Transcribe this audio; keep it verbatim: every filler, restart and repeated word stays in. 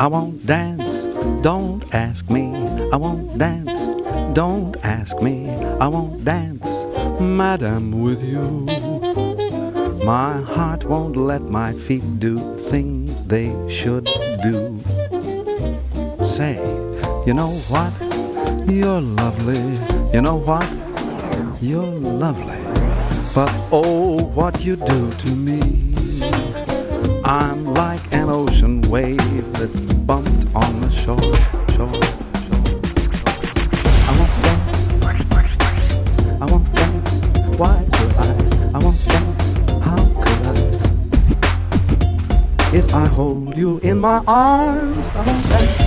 I won't dance, don't ask me. I won't dance, don't ask me. I won't dance, madam, with you. My heart won't let my feet do things they should do. Say, you know what? You're lovely. You know what? You're lovely. But oh, what you do to me. I'm like an ocean wave that's bumped on the shore, shore, shore. I won't dance. I won't dance. Why should I? I won't dance. How could I? If I hold you in my arms, I won't dance.